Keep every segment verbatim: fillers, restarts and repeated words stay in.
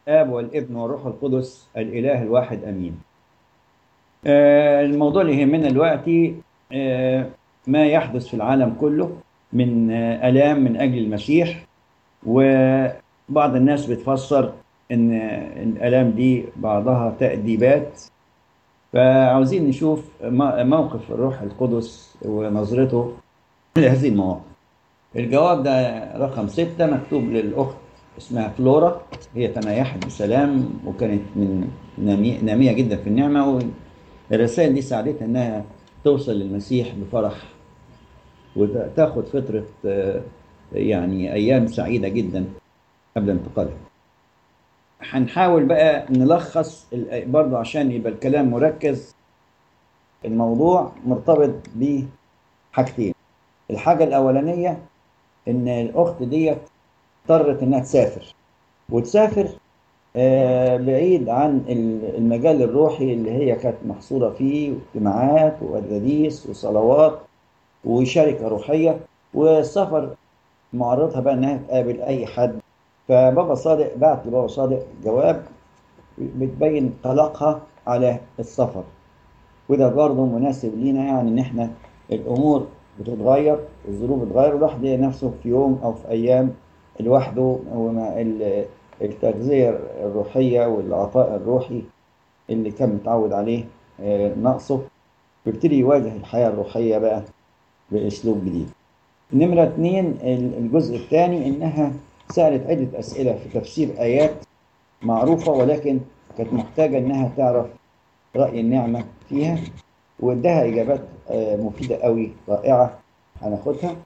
الآب والابن والروح القدس الإله الواحد أمين. آه، الموضوع اللي يهمنا دلوقتي آه، ما يحدث في العالم كله من آه، آلام من أجل المسيح. وبعض الناس بتفسر إن إن الآلام دي بعضها تأديبات. فعاوزين نشوف م- موقف الروح القدس ونظرته لهذه المواقف. الجواب ده رقم ستة مكتوب للأخت اسمها فلورا. هي تنايحت بسلام وكانت من نامية نامية جدا في النعمة. والرسائل دي ساعدتها إنها توصل للمسيح بفرح وتاخد فترة آه، يعني أيام سعيدة جدا قبل انتقالها. هنحاول بقى نلخص ال- برضه عشان يبقى الكلام مركز. الموضوع مرتبط بحاجتين. الحاجة الأولانية إن الأخت دي اضطرت إنها تسافر وتسافر آه، بعيد عن ال- المجال الروحي اللي هي كانت محصورة فيه، واجتماعات وقداديس وصلوات وشركة روحية. والسفر معرضها بقى إنها تقابل أي حد. فبابا صادق بعت لبابا صادق جواب بتبين قلقها على السفر. وده برضه مناسب لينا، يعني إن إحنا الأمور بتتغير، الظروف بتتغير، والواحد يلاقي نفسه في يوم أو في أيام لوحده ومع ال- التغذية الروحية والعطاء الروحي اللي كان متعود عليه آه، ناقصه. ويبتدي يواجه الحياة الروحية بقى بأسلوب جديد. نمرة اتنين، ال- الجزء الثاني إنها سألت عدة أسئلة في تفسير آيات معروفة، ولكن كانت محتاجة إنها تعرف رأي النعمة فيها. واداها إجابات آه، مفيدة قوي رائعة هناخدها.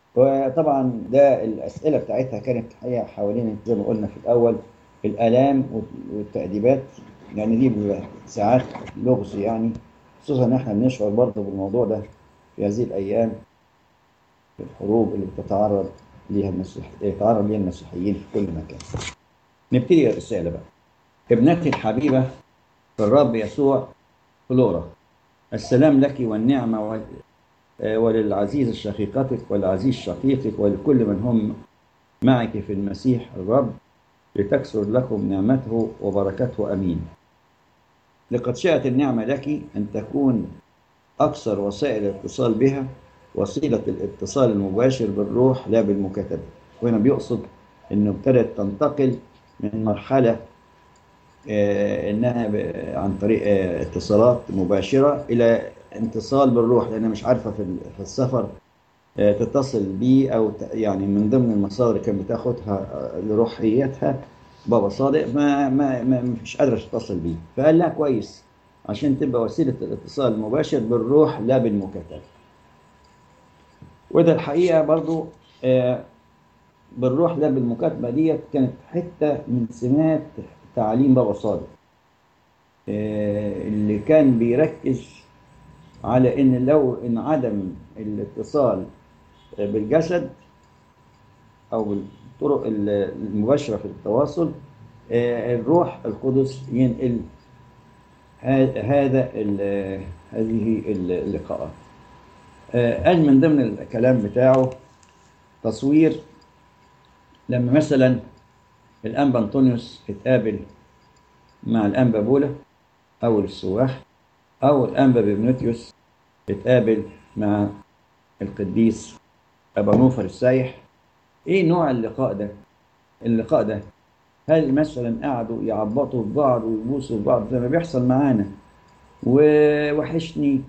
وطبعا ده الأسئلة بتاعتها كانت الحقيقة حوالين زي ما قلنا في الأول الآلام والتأديبات. يعني دي بيبقى ساعات لغز يعني، خصوصا إن إحنا بنشعر برضه بالموضوع ده في هذه الأيام، في الحروب اللي بتتعرض ليها المسيح يتعرض ليها المسيحيين في كل مكان. نبتدي الرسالة بقى. ابنتي الحبيبة في الرب يسوع فلورا، السلام لك والنعمة و- آه، وللعزيز شقيقتك والعزيز شقيقك ولكل من هم معك في المسيح الرب، لتكثر لكم نعمته وبركته أمين. لقد شاءت النعمة لك أن تكون أكثر وسائل الاتصال بها وسيلة الاتصال المباشر بالروح لا بالمكاتبة. وهنا بيقصد أنه ابتدت تنتقل من مرحلة آه، إنها ب- عن طريق آه، اتصالات مباشرة إلى اتصال بالروح، لأنها مش عارفة في ال- في السفر آه، تتصل بيه، أو ت- يعني من ضمن المصادر اللي كانت بتاخدها آه، لروحيتها بابا صادق ما ما ما مش قادرة تتصل بيه. فقال لها كويس عشان تبقى وسيلة الاتصال المباشر بالروح لا بالمكاتبة. وده الحقيقة برضو آه، بالروح لا بالمكاتبة ديت كانت حتة من سمات تعاليم بابا صادق، آه، اللي كان بيركز على ان لو ان عدم الاتصال بالجسد او بالطرق المباشره في التواصل، آه، الروح القدس ينقل ه- هذا ال- هذه اللقاءات. آه، قال من ضمن الكلام بتاعه تصوير لما مثلا الانبا انطونيوس اتقابل مع الانبا بولا او السواح، او الانبا بيبنوتيوس اتقابل مع القديس ابا نوفر السايح. ايه نوع اللقاء ده؟ اللقاء ده هل مثلا قعدوا يعبطوا في بعض ويبوسوا في بعض زي ما بيحصل معانا، ووحشني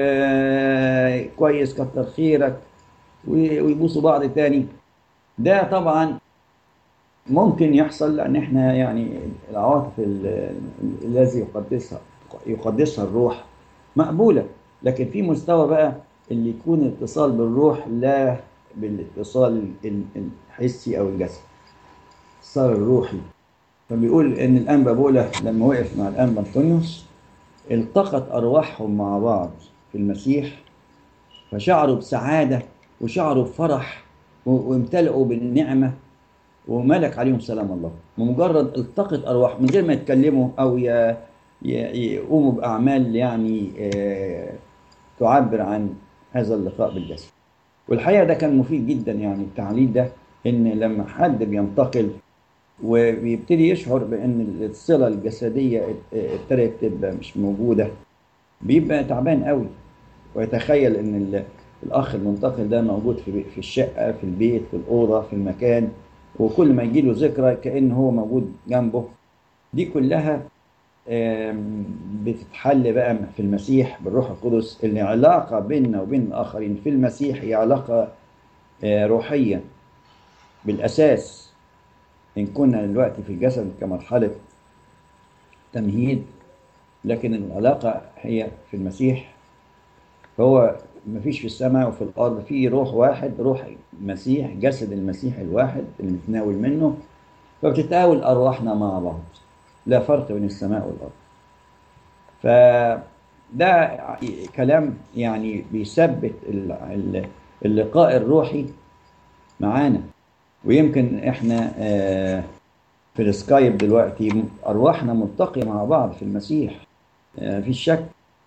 وكويس كتر خيرك ويبوسوا بعض تاني؟ ده طبعا ممكن يحصل لان احنا يعني العواطف ال- الذي يقدسها يقدسها الروح مقبولة. لكن في مستوى بقى اللي يكون اتصال بالروح لا بالاتصال ال- الحسي او الجسدي، الاتصال الروحي. فبيقول ان الانبا بولا لما وقف مع الانبا انطونيوس التقت ارواحهم مع بعض في المسيح، فشعروا بسعادة وشعروا بفرح و- وامتلئوا بالنعمة، وملك عليهم سلام الله بمجرد التقت أرواح من غير ما يتكلموا أو ي- ي- يقوموا بأعمال يعني آه، تعبر عن هذا اللقاء بالجسد. والحقيقة ده كان مفيد جدا، يعني التعليل ده إن لما حد بينتقل وبيبتدي يشعر بأن الصلة الجسدية ابتدت تبقى مش موجودة، بيبقى تعبان قوي، ويتخيل أن ال- الأخ المنتقل ده موجود في في الشقة، في البيت، في الأوضة، في المكان، وكل ما يجيله ذكرى كأنه هو موجود جنبه. دي كلها آم، بتتحل بقى في المسيح بالروح القدس. العلاقة بيننا وبين الآخرين في المسيح هي علاقة آه، روحية بالأساس. إن كنا دلوقتي في الجسد كمرحلة تمهيد، لكن العلاقة هي في المسيح. فهو مفيش في السماء وفي الأرض في روح واحد، روح المسيح، جسد المسيح الواحد اللي بنتناول منه، فبتتناول أرواحنا مع بعض، لا فرق بين السماء والأرض. فده كلام يعني بيثبت ال- ال- اللقاء الروحي معانا. ويمكن احنا آه، في السكايب دلوقتي أرواحنا ملتقية مع بعض في المسيح، آه، في شك.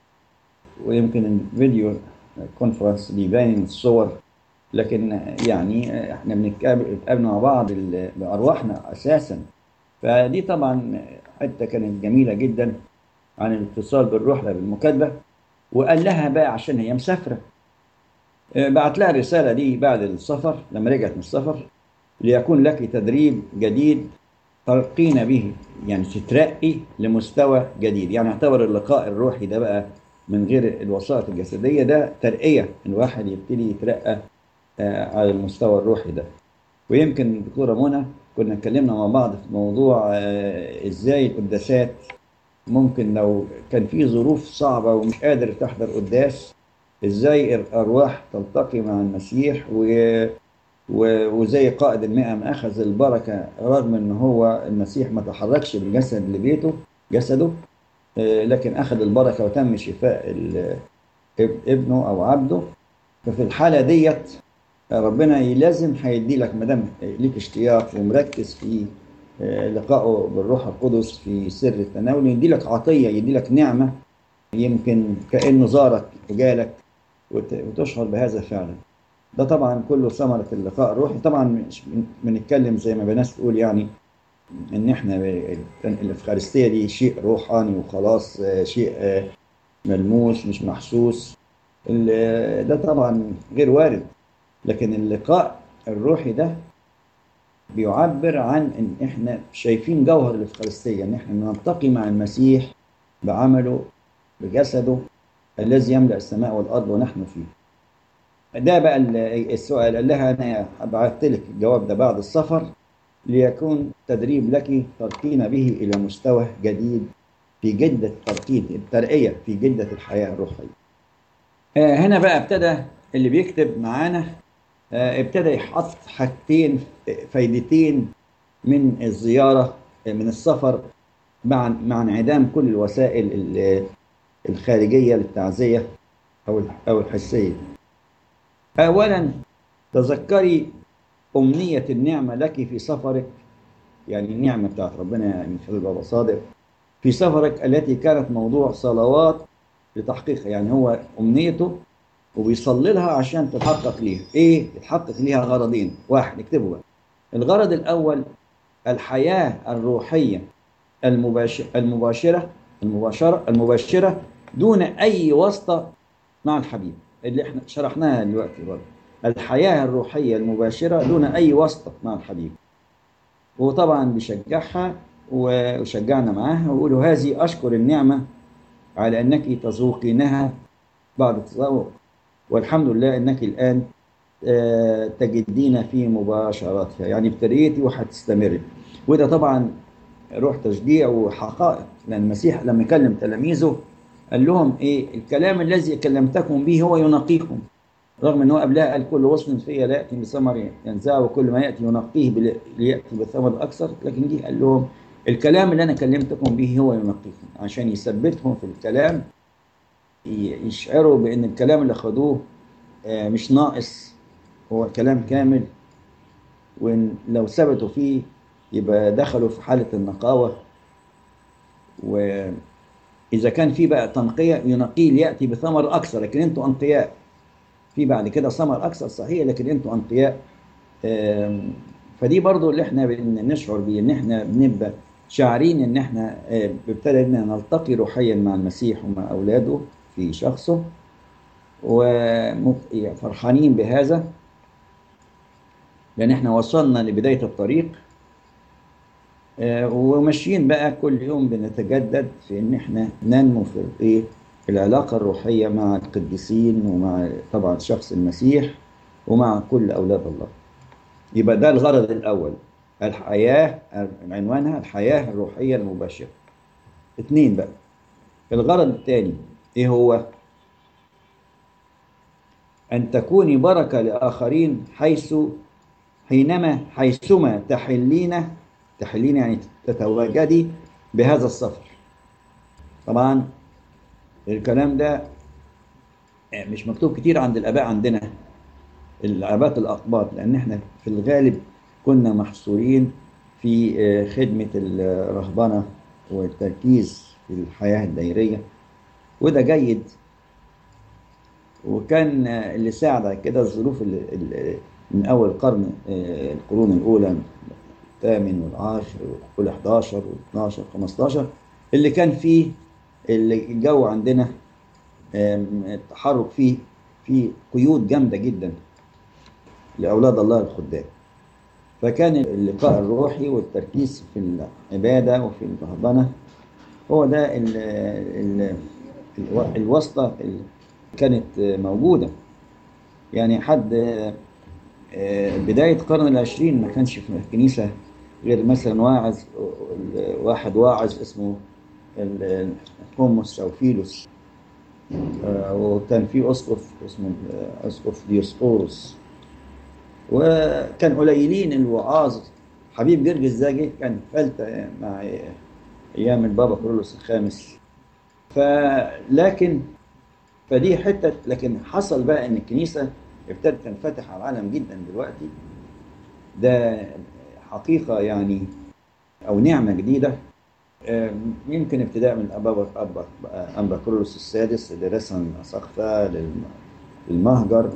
ويمكن الفيديو كونفرنس بيبين الصور، لكن يعني احنا بنتقابل بنتقابل مع بعض ال- بأرواحنا أساسا. فدي طبعا حتة كانت جميلة جدا عن الاتصال بالروح بالمكاتبة. وقال لها بقى عشان هي مسافرة، آه، بعت لها الرسالة دي بعد السفر لما رجعت من السفر: ليكون لك تدريب جديد ترقين به، يعني تترقي لمستوى جديد. يعني اعتبر اللقاء الروحي ده بقى من غير الوسائط الجسدية ده ترقية، الواحد يبتدي يترقى آه، على المستوى الروحي ده. ويمكن دكتورة منى كنا اتكلمنا مع بعض في موضوع آه، ازاي القداسات ممكن لو كان في ظروف صعبة ومش قادر تحضر قداس، ازاي الأرواح تلتقي مع المسيح و و- وزي قائد المئة ما أخذ البركة رغم إن هو المسيح ما تحركش بالجسد لبيته جسده، آه، لكن أخذ البركة وتم شفاء ال- ابنه أو عبده. ففي الحالة ديت ربنا لازم هيدي لك، ما دام ليك اشتياق ومركز في آه، لقائه بالروح القدس في سر التناول، يدي لك عطية، يدي لك نعمة، يمكن كأنه زارك وجالك وت- وتشعر بهذا فعلا. ده طبعا كله ثمرة اللقاء الروحي. طبعا مش بن- بنتكلم زي ما بناس تقول يعني ان احنا ب- الافخارستية دي شيء روحاني وخلاص، آه، شيء آه، ملموس مش محسوس. ال- ده طبعا غير وارد. لكن اللقاء الروحي ده بيعبر عن ان احنا شايفين جوهر الافخارستية، ان احنا نلتقي مع المسيح بعمله بجسده الذي يملأ السماء والارض ونحن فيه. ده بقى ال- السؤال. قال لها انا بعت لك الجواب ده بعد السفر ليكون تدريب لك ترقين به الى مستوى جديد في جدة الترقين، الترقية في جدة الحياة الروحية. آه، هنا بقى ابتدى اللي بيكتب معانا آه، ابتدى يحط حاجتين، آه، فايدتين من الزيارة، آه، من السفر، مع مع انعدام كل الوسائل ال- الخارجية للتعزية أو أو الحسية. أولا، تذكري أمنية النعمة لك في سفرك، يعني النعمة بتاعت ربنا يعني من خلال بابا صادق في سفرك التي كانت موضوع صلوات لتحقيقها. يعني هو أمنيته وبيصلي لها عشان تتحقق ليها. إيه يتحقق ليها؟ غرضين. واحد، اكتبوا بقى. الغرض الأول الحياة الروحية المباشرة المباشرة المباشرة المباشرة دون أي واسطة مع الحبيب، اللي احنا شرحناها دلوقتي برضه. الحياة الروحية المباشرة دون أي واسطة مع الحبيب. وطبعا بيشجعها وشجعنا معاها ويقولوا: هذه أشكر النعمة على أنك تذوقينها بعد التذوق، والحمد لله أنك الآن آه، تجدين في مباشرتها. يعني ابتديتي وهتستمري. وده طبعا روح تشجيع وحقائق، لأن المسيح لما كلم تلاميذه قال لهم إيه؟ الكلام الذي كلمتكم به هو ينقيكم. رغم أنه قبلها قال: كل غصن فيا لا يأتي بثمر ينزعه، وكل ما يأتي ينقيه بل- ليأتي بثمر أكثر. لكن جه قال لهم: الكلام اللي أنا كلمتكم به هو ينقيكم، عشان يثبتهم في الكلام، ي- يشعروا بأن الكلام اللي خدوه آه، مش ناقص، هو كلام كامل. وإن لو ثبتوا فيه يبقى دخلوا في حالة النقاوة. وإذا كان في بقى تنقية ينقيه ليأتي بثمر أكثر، لكن أنتوا أنقياء. في بعد كده ثمر أكثر صحيح، لكن أنتوا أنقياء آم، فدي برضو اللي احنا بنشعر بيه، ان احنا بنبقى شاعرين ان احنا آه، ابتدينا نلتقي روحيا مع المسيح ومع اولاده في شخصه، وفرحانين بهذا لان احنا وصلنا لبداية الطريق. آه، وماشيين بقى كل يوم بنتجدد في ان احنا ننمو في ايه، في العلاقة الروحية مع القديسين، ومع طبعا شخص المسيح، ومع كل اولاد الله. يبقى ده الغرض الاول، الحياة، عنوانها الحياة الروحية المباشرة. اتنين بقى، الغرض الثاني ايه هو؟ ان تكوني بركة لاخرين حيث حينما حيثما تحلين، تحلين يعني تتواجدي بهذا السفر. طبعا الكلام ده مش مكتوب كتير عند الآباء عندنا، الآباء الأقباط، لأن احنا في الغالب كنا محصورين في آه، خدمة الرهبنة والتركيز في الحياة الدائرية، وده جيد. وكان آه، اللي ساعد على كده الظروف اللي اللي من أول القرن، آه، القرون الأولى، الثامن والعاشر والحداشر والاثناشر خمستاشر، اللي كان فيه اللي الجو عندنا آم، التحرك فيه في قيود جامدة جدا لأولاد الله الخدام. فكان اللقاء الروحي والتركيز في العبادة وفي الرهبنة هو ده ال ال ال الواسطة اللي كانت موجودة. يعني حد آه، بداية القرن العشرين ما كانش في الكنيسة غير مثلا واعظ واحد واعظ اسمه القمص أو فيلوس، آه، وكان في أسقف اسمه آه، أسقف ديوسقورس، وكان قليلين الوعاظ. حبيب جرجس ده جه كان فلتة مع أيام البابا كرولوس الخامس. فلكن فدي حتة، لكن حصل بقى إن الكنيسة ابتدت تنفتح على العالم جدا دلوقتي. ده حقيقة يعني، أو نعمة جديدة. آم، يمكن ابتداء من أبا أبا أنبا كرولوس السادس اللي رسم أساقفة للم- للمهجر،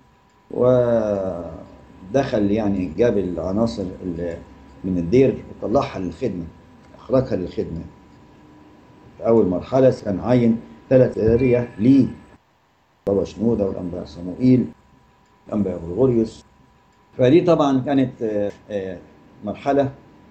ودخل يعني جاب العناصر اللي من الدير وطلعها للخدمة، أخرجها للخدمة. في أول مرحلة كان عين ثلاث أرية ليه، بابا شنودة والأنبا صموئيل الأنبا غرغوريوس. فدي طبعا كانت آه، آه، مرحلة.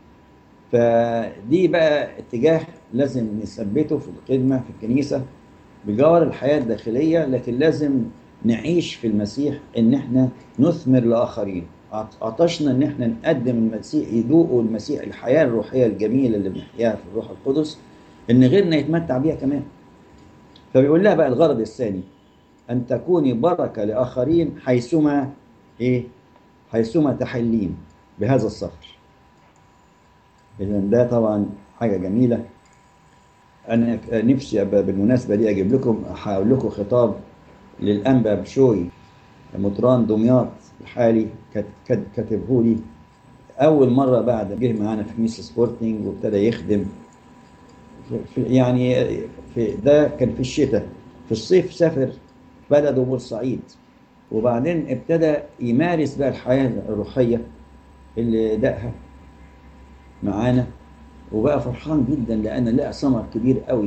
فدي بقى اتجاه لازم نثبته في الخدمة في الكنيسة بجوار الحياة الداخلية، لكن لازم نعيش في المسيح، ان احنا نثمر لآخرين. عطشنا ان احنا نقدم المسيح، يذوقوا المسيح الحياة الروحية الجميلة اللي بنحياها في الروح القدس، ان غيرنا يتمتع بيها كمان. فبيقول لها بقى الغرض الثاني، ان تكوني بركة لآخرين حيثما ايه، حيثما تحلين بهذا السفر. إذا ده طبعا حاجة جميلة. أنا نفسي أبقى بالمناسبة دي أجيب لكم، هقول لكم خطاب للأنبا بشوي مطران دمياط الحالي، كاتبه لي أول مرة بعد جه معانا في كنيسة سبورتنج وابتدى يخدم في يعني في ده كان في الشتاء. في الصيف سافر بلده بورسعيد، وبعدين ابتدى يمارس بقى الحياة الروحية اللي دقها معانا، وبقى فرحان جدا لأن لقى ثمر كبير قوي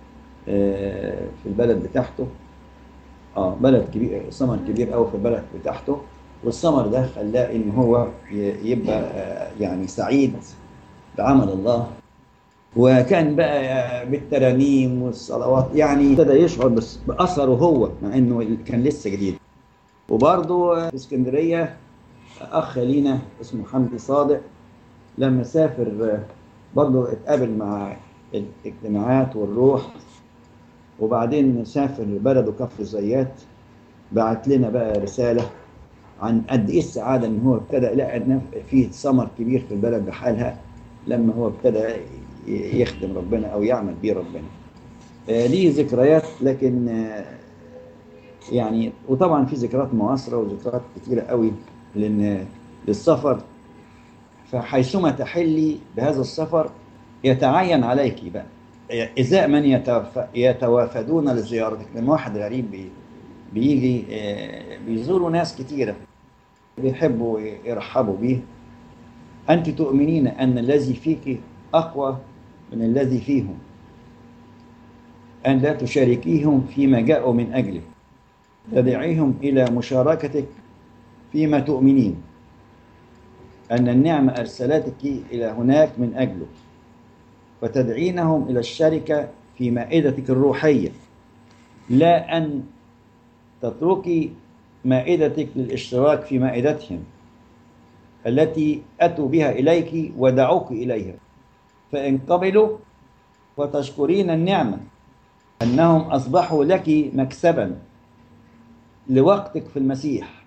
آه، في البلد بتاعته. اه بلد كبير، ثمر كبير قوي في البلد بتاعته. والثمر ده خلاه ان هو ي- يبقى آه، يعني سعيد بعمل الله. وكان بقى بالترانيم والصلوات، يعني ابتدى يشعر بس بأثره هو، مع انه كان لسه جديد. وبرضه في اسكندرية اخ لينا اسمه حمدي صادق، لما سافر برضه اتقابل مع الاجتماعات والروح، وبعدين سافر بلده كفر الزيات. بعت لنا بقى رسالة عن قد ايه السعادة ان هو ابتدى يلاقي نف- فيه ثمر كبير في البلد بحالها لما هو ابتدى ي- يخدم ربنا او يعمل بيه ربنا. آه، دي ذكريات، لكن آه، يعني وطبعا في ذكريات معاصرة وذكريات كتيرة قوي لان للسفر. فحيثما تحلي بهذا السفر يتعين عليك بقى إزاء من يتوف- يتوافدون لزيارتك. لما واحد غريب بي- بيجي آه، بيزوروا ناس كتيرة بيحبوا يرحبوا بيه، أنت تؤمنين أن الذي فيك أقوى من الذي فيهم، أن لا تشاركيهم فيما جاءوا من أجله، تدعيهم إلى مشاركتك فيما تؤمنين أن النعمة أرسلتك إلى هناك من أجله، وتدعينهم إلى الشركة في مائدتك الروحية، لا أن تتركي مائدتك للاشتراك في مائدتهم التي أتوا بها إليك ودعوك إليها. فإن قبلوا وتشكرين النعمة أنهم أصبحوا لك مكسبا لوقتك في المسيح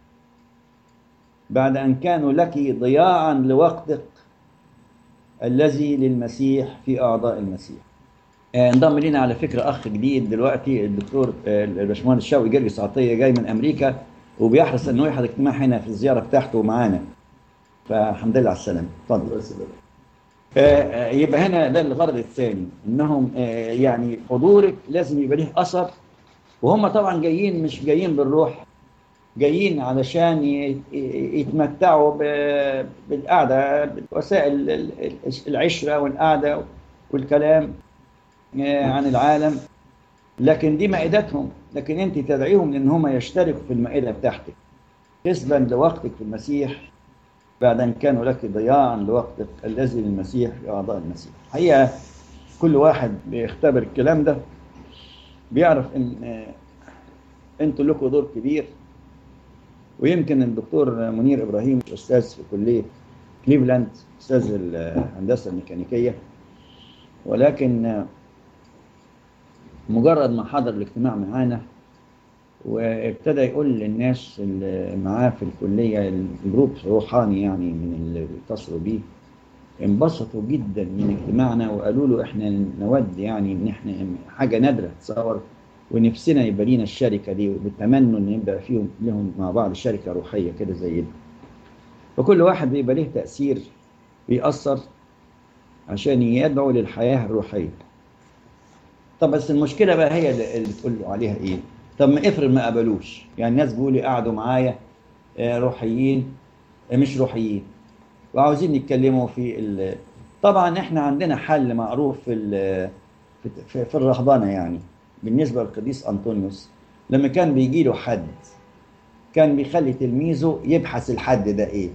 بعد أن كانوا لك ضياعا لوقتك الذي للمسيح في أعضاء المسيح. انضم لنا على فكرة أخ جديد دلوقتي، الدكتور الباشمهندس شوقي جرجس عطية، جاي من أمريكا وبيحرص أنه يحضر اجتماع هنا في الزيارة بتاعته معانا، فالحمد لله على السلامة. اتفضل. يبقى هنا ده الغرض الثاني، انهم يعني حضورك لازم يبقى له اثر، وهم طبعا جايين مش جايين بالروح، جايين علشان يتمتعوا بالقعده، بوسائل العشره والقعده والكلام عن العالم، لكن دي مائدتهم. لكن انت تدعيهم لان هم يشتركوا في المائده بتاعتك كسبا لوقتك في المسيح بعد أن كانوا لك ضياعا لوقتك الذي للمسيح في أعضاء المسيح. حقيقة كل واحد بيختبر الكلام ده بيعرف إن أنتوا لكم دور كبير. ويمكن الدكتور منير إبراهيم أستاذ في كلية كليفلاند، أستاذ الهندسة الميكانيكية، ولكن مجرد ما حضر الاجتماع معانا وابتدى يقول للناس اللي معاه في الكلية، الجروب روحاني يعني من اللي بيتصلوا بيه، انبسطوا جدا من اجتماعنا وقالوا له احنا نود يعني ان احنا حاجة نادرة تصور، ونفسنا يبقى لينا الشركة دي، وبيتمنوا ان يبقى فيهم لهم مع بعض شركة روحية كده زي دي. فكل واحد بيبقى له تأثير بيأثر عشان يدعو للحياة الروحية. طب بس المشكلة بقى هي اللي تقول له عليها ايه؟ طب ما افرض ما قبلوش، يعني الناس بيقولوا قعدوا معايا روحيين مش روحيين وعاوزين يتكلموا في ال... طبعا احنا عندنا حل معروف في ال... في, في الرهبنه، يعني بالنسبه للقديس انطونيوس لما كان بيجي له حد كان بيخلي تلميذه يبحث الحد ده ايه،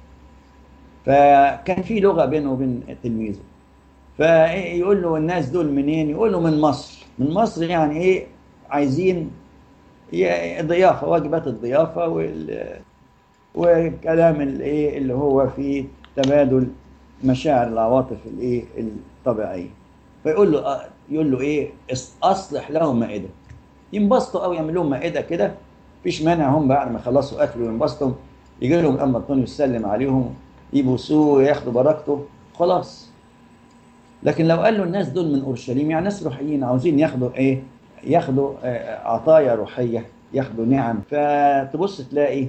فكان في لغه بينه وبين تلميذه، فيقول له الناس دول منين؟ يقول له من مصر. من مصر يعني ايه؟ عايزين ضيافه، واجبات الضيافه وال والكلام الايه اللي هو فيه تبادل مشاعر العواطف الايه الطبيعيه. فيقول له يقول له ايه؟ اصلح لهم مائده. ينبسطوا او يعمل لهم مائده كده، مفيش مانع، هم بعد ما يخلصوا اكل وينبسطوا يجي لهم اما انطونيوس يسلم عليهم يبوسوه وياخدوا بركته خلاص. لكن لو قال له الناس دول من اورشليم، يعني ناس روحيين عاوزين ياخدوا ايه؟ ياخدوا عطايا روحيه، ياخدوا نعم، فتبص تلاقي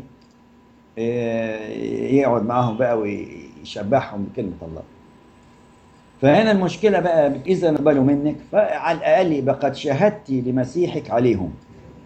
يقعد معاهم بقى ويشبعهم بكلمة الله. فهنا المشكلة بقى، إذا نقبلوا منك فعلى الأقل يبقى قد شهدت لمسيحك عليهم،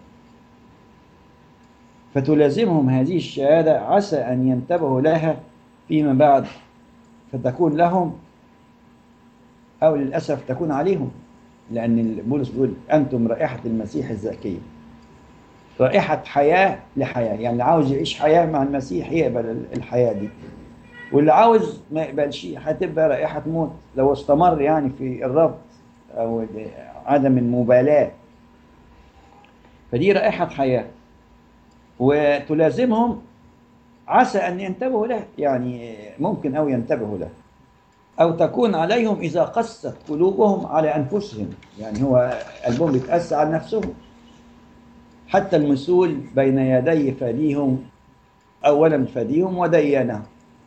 فتلازمهم هذه الشهادة عسى أن ينتبهوا لها فيما بعد، فتكون لهم أو للأسف تكون عليهم، لأن بولس بيقول أنتم رائحة المسيح الزكية، رائحة حياة لحياة، يعني اللي عاوز يعيش حياة مع المسيح يقبل الحياة دي، واللي عاوز ما يقبلش هتبقى رائحة موت لو استمر يعني في الرفض أو عدم المبالاة. فدي رائحة حياة وتلازمهم عسى أن ينتبهوا له، يعني ممكن أو ينتبهوا له، أو تكون عليهم إذا قست قلوبهم على أنفسهم، يعني هو قلبهم بيتقسى على نفسهم، حتى المسؤول بين يدي فديهم أولا فديهم وديانهم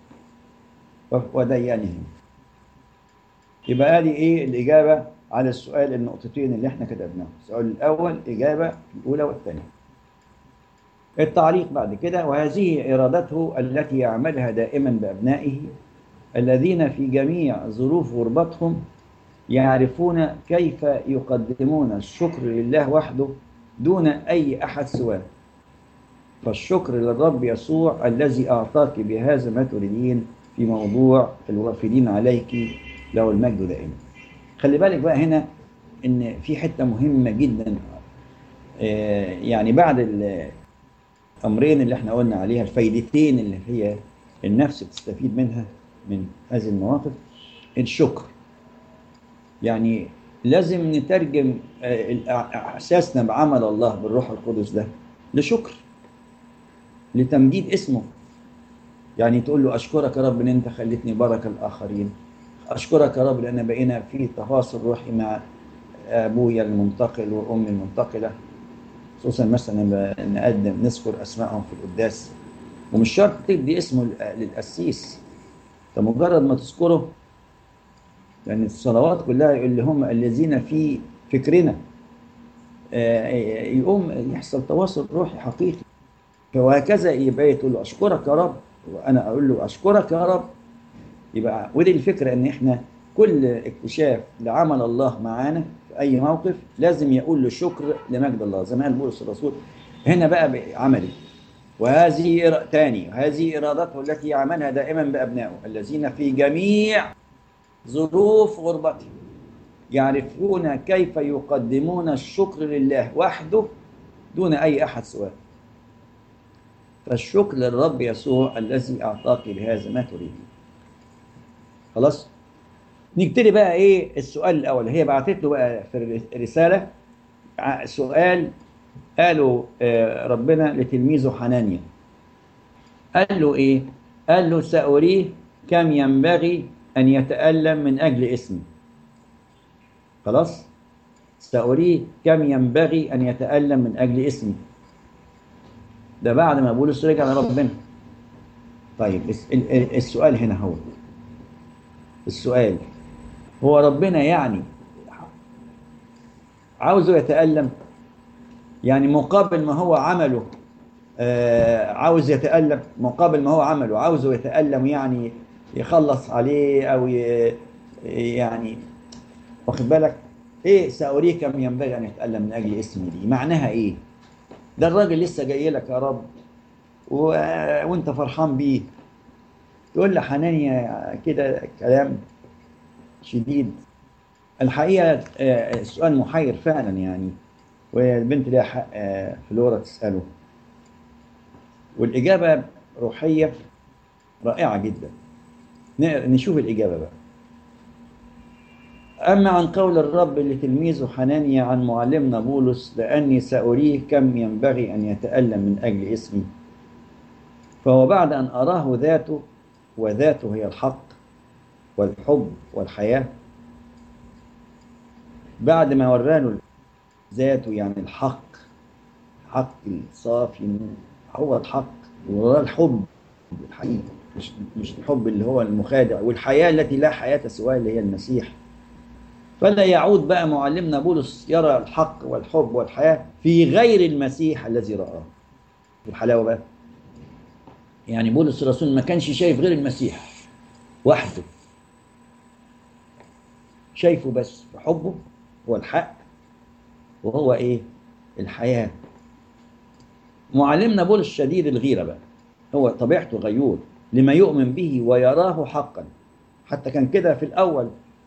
وديانهم. يبقى هذه إيه الإجابة على السؤال النقطتين اللي احنا كتبناهم، السؤال الأول إجابة الأولى والثانية. التعليق بعد كده: وهذه إرادته التي يعملها دائما بأبنائه الذين في جميع ظروف غربتهم يعرفون كيف يقدمون الشكر لله وحده دون أي أحد سواه. فالشكر للرب يسوع الذي أعطاك بهذا ما تريدين في موضوع الوافدين عليك له المجد دائما. خلي بالك بقى هنا ان في حته مهمه جدا، آه، يعني بعد الامرين اللي احنا قلنا عليها، الفايدتين اللي هي النفس بتستفيد منها من هذه المواقف، الشكر. يعني لازم نترجم آه، احساسنا بعمل الله بالروح القدس ده لشكر، لتمجيد اسمه. يعني تقول له اشكرك يا رب ان انت خليتني بركه للاخرين، اشكرك يا رب لان بقينا في تواصل روحي مع ابويا المنتقل وامي المنتقله، خصوصا مثلا لما نقدم نذكر اسمائهم في القداس. ومش شرط تدي اسمه للقسيس، انت مجرد ما تذكره، لان الصلوات كلها يقول اللي هم الذين في فكرنا، آه، يقوم يحصل تواصل روحي حقيقي. وهكذا يبقى تقول له اشكرك يا رب، وانا اقول له اشكرك يا رب. يبقى ودي الفكره، ان احنا كل اكتشاف لعمل الله معانا في اي موقف لازم يقول له شكر لمجد الله، زي ما قال بولس الرسول هنا بقى عملي. وهذه إر- تاني هذه ارادته التي يعملها دائما بابنائه الذين في جميع ظروف غربتهم يعرفون كيف يقدمون الشكر لله وحده دون اي احد سواه. فالشكر للرب يسوع الذي اعطاك بهذا ما تريد. خلاص، نبتدي بقى ايه السؤال الاول. هي بعتت له بقى في الرساله ع- سؤال قاله آه، ربنا لتلميذه حنانيا. قال له ايه؟ قال له سأريه كم ينبغي ان يتألم من اجل اسمي. خلاص، سأريه كم ينبغي ان يتألم من اجل اسمي. ده بعد ما بولس رجع لربنا. طيب الس- ال- ال- السؤال هنا هو السؤال هو ربنا يعني عاوزه يتألم؟ يعني مقابل ما هو عمله آه، عاوز يتألم؟ مقابل ما هو عمله عاوزه يتألم، يعني يخلص عليه او ي... يعني واخد بالك ايه؟ سأريه كم ينبغي ان يتألم من اجل اسمي، دي معناها ايه؟ ده الراجل لسه جاي لك يا رب و... وانت فرحان بيه، تقول لحنانيا كده كلام شديد. الحقيقة آه، السؤال محير فعلا يعني، والبنت ليها حق آه، فلورا تسأله، والإجابة روحية رائعة جدا. ن- نشوف الإجابة بقى. أما عن قول الرب لتلميذه حنانيا عن معلمنا بولس لأني سأريه كم ينبغي أن يتألم من أجل اسمي، فهو بعد أن أراه ذاته، وذاته هي الحق والحب والحياة، بعد ما وراله ذاته يعني الحق، حق الصافي، هو الحق، وراه الحب الحقيقي، مش مش الحب اللي هو المخادع، والحياة التي لا حياة سواها اللي هي المسيح. فلا يعود بقى معلمنا بولس يرى الحق والحب والحياة في غير المسيح الذي رآه. في الحلاوة بقى، يعني بولس الرسول ما كانش شايف غير المسيح وحده، شايفه بس في حبه هو الحق، وهو ايه؟ الحياة. معلمنا بولس شديد الغيرة بقى، هو طبيعته غيور لما يؤمن به ويراه حقا، حتى كان كده في الأول.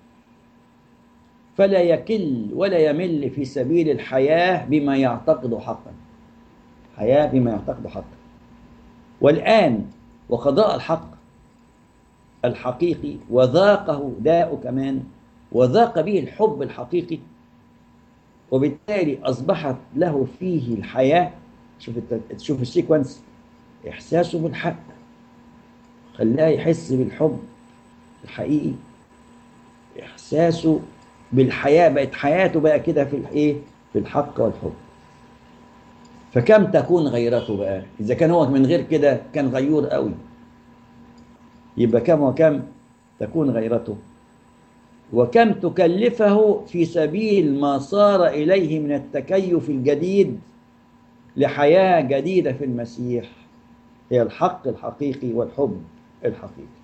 فلا يكل ولا يمل في سبيل الحياة بما يعتقد حقا، حياة بما يعتقد حقا. والآن وقضاء الحق الحقيقي وذاقه داء كمان، وذاق به الحب الحقيقي، وبالتالي أصبحت له فيه الحياة. شوف الت- شوف السيكونس، إحساسه بالحق خلاه يحس بالحب الحقيقي، إحساسه بالحياة بقت حياته بقى كده في الإيه؟ في الحق والحب. فكم تكون غيرته بقى إذا كان هو من غير كده كان غيور قوي، يبقى كم وكم تكون غيرته، وكم تكلفه في سبيل ما صار إليه من التكيف الجديد لحياة جديدة في المسيح، هي الحق الحقيقي والحب الحقيقي.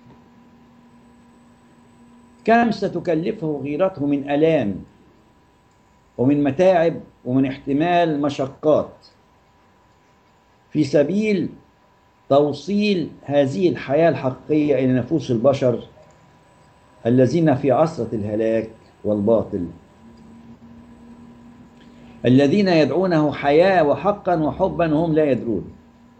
كم ستكلفه غيرته من آلام ومن متاعب ومن احتمال مشقات في سبيل توصيل هذه الحياة الحقيقية إلى نفوس البشر الذين في عصرة الهلاك والباطل، الذين يدعونه حياة وحقا وحبا وهم لا يدرون.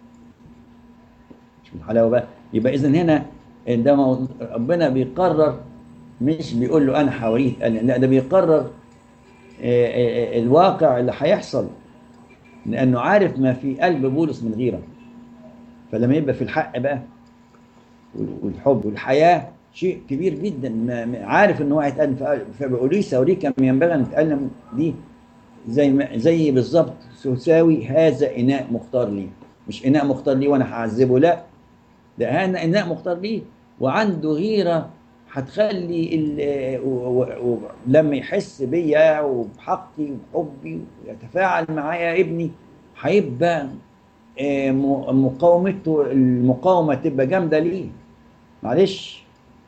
مش الحلاوة بقى؟ يبقى إذن هنا عندما ربنا بيقرر، مش بيقول له أنا حوريك، لا، ده بيقرر الواقع اللي هيحصل، لأنه عارف ما في قلب بولس من غيره. فلما يبقى في الحق بقى والحب والحياة شيء كبير جدا، عارف ان هو هيتألم، فبيقول لي سوري كم ينبغي ان نتألم دي زي ما زي بالظبط تساوي هذا إناء مختار لي، مش إناء مختار لي وانا هعذبه، لا، ده هذا إناء مختار لي وعنده غيرة هتخلي لما يحس بيا وبحقي وبحبي ويتفاعل معايا ابني، هيبقى مقاومته المقاومة تبقى جامدة ليه. معلش.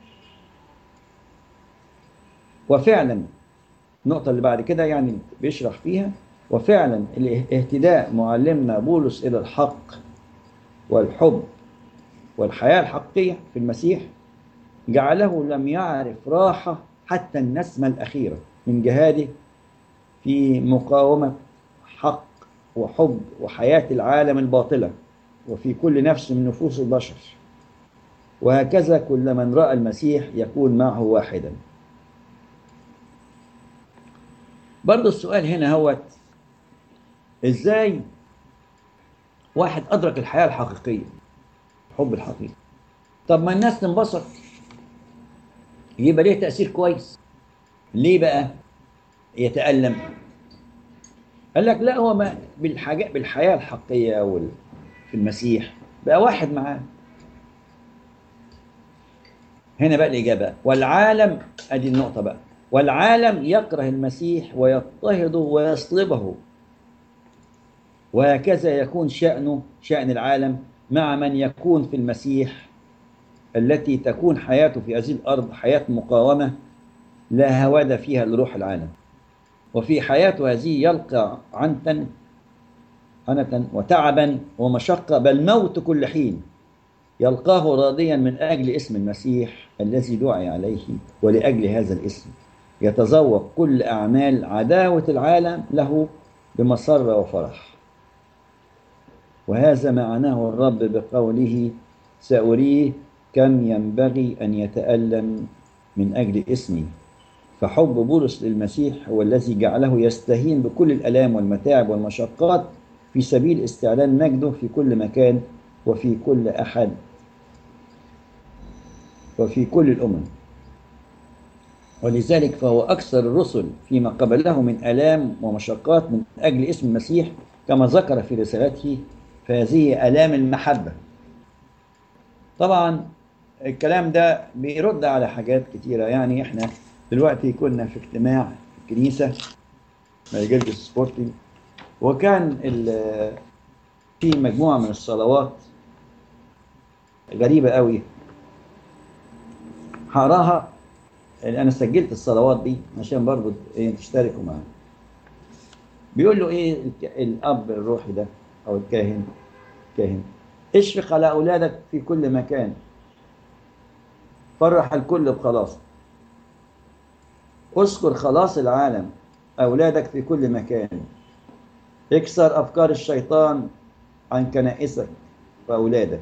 وفعلا النقطة اللي بعد كده يعني بيشرح فيها، وفعلا الاهتداء معلمنا بولس إلى الحق والحب والحياة الحقيقية في المسيح جعله لم يعرف راحة حتى النسمة الأخيرة من جهاده في مقاومة حق وحب وحياة العالم الباطلة وفي كل نفس من نفوس البشر. وهكذا كل من رأى المسيح يكون معه واحدا. برضو السؤال هنا هو ازاي واحد أدرك الحياة الحقيقية، الحب الحقيقي؟ طب ما الناس تنبسط يبقى ليه تأثير كويس، ليه بقى يتألم؟ قال لك لا، هو ما بالحاجة بالحياة الحقيقية وال في المسيح بقى واحد معاه. هنا بقى الإجابة، والعالم، أدي النقطة بقى، والعالم يكره المسيح ويضطهده ويصلبه، وهكذا يكون شأنه شأن العالم مع من يكون في المسيح، التي تكون حياته في هذه الأرض حياة مقاومة لا هواد فيها لروح العالم، وفي حياته هذه يلقى عنتا عنة وتعبا ومشقة بل موت كل حين، يلقاه راضيا من أجل اسم المسيح الذي دعي عليه، ولأجل هذا الاسم يتذوق كل أعمال عداوة العالم له بمسرة وفرح. وهذا معناه الرب بقوله سأريه كم ينبغي أن يتألم من أجل اسمي. فحب بولس للمسيح هو الذي جعله يستهين بكل الآلام والمتاعب والمشقات في سبيل استعلان مجده في كل مكان وفي كل أحد وفي كل الأمم. ولذلك فهو أكثر الرسل فيما قبله من آلام ومشقات من أجل اسم المسيح، كما ذكر في رسالته فهذه آلام المحبة. طبعا الكلام ده بيرد على حاجات كتيرة. يعني احنا دلوقتي كنا في اجتماع في الكنيسة جرجس سبورتنج، وكان في مجموعة من الصلوات غريبة قوي هقراها. انا سجلت الصلوات دي عشان برضو ايه تشتركوا معانا. بيقول له ايه الاب الروحي ده او الكاهن كاهن اشفق على اولادك في كل مكان، فرح الكل بخلاص، اذكر خلاص العالم، اولادك في كل مكان، اكسر افكار الشيطان عن كنائسك واولادك.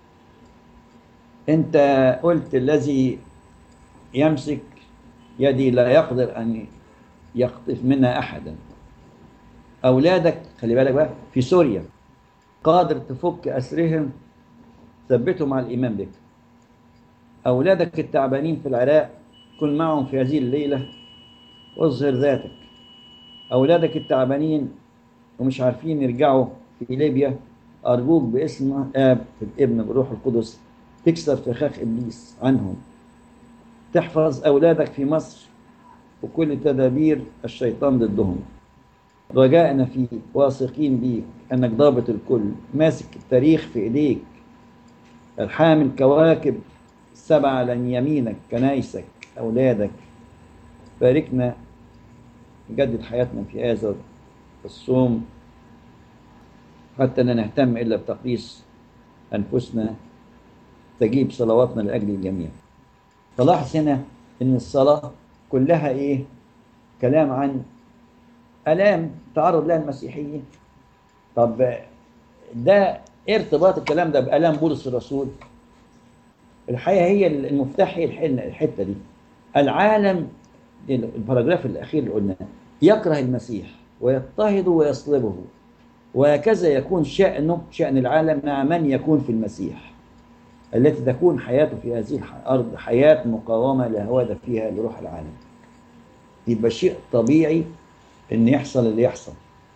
انت قلت الذي يمسك يدي لا يقدر ان يخطف منها احدا. اولادك خلي بالك بقى في سوريا قادر تفك اسرهم، ثبتهم على الايمان بك. اولادك التعبانين في العراق كن معهم في هذه الليله واظهر ذاتك. اولادك التعبانين ومش عارفين يرجعوا في ليبيا، ارجوك باسم اب الابن بالروح القدس تكسر فخاخ ابليس عنهم، تحفظ اولادك في مصر وكل تدابير الشيطان ضدهم. رجائنا فيك واثقين بيك انك ضابط الكل، ماسك التاريخ في ايديك، الحامل كواكب السبعة على يمينك كنايسك اولادك. باركنا نجدد حياتنا في هذا الصوم حتى لا نهتم الا بتقديس أنفسنا، تجيب صلواتنا لأجل الجميع. فلاحظ هنا إن الصلاة كلها إيه؟ كلام عن آلام تعرض لها المسيحيين. طب ده إيه ارتباط الكلام ده بآلام بولس الرسول؟ الحقيقة هي المفتاح، هي الحتة دي. العالم، الباراجراف الأخير اللي قلناه، يكره المسيح ويضطهده ويصلبه، وهكذا يكون شأنه شأن العالم مع من يكون في المسيح، التي تكون حياته في هذه الأرض حياة مقاومة لا هواد فيها لروح العالم. يبقى شيء طبيعي إن يحصل اللي يحصل.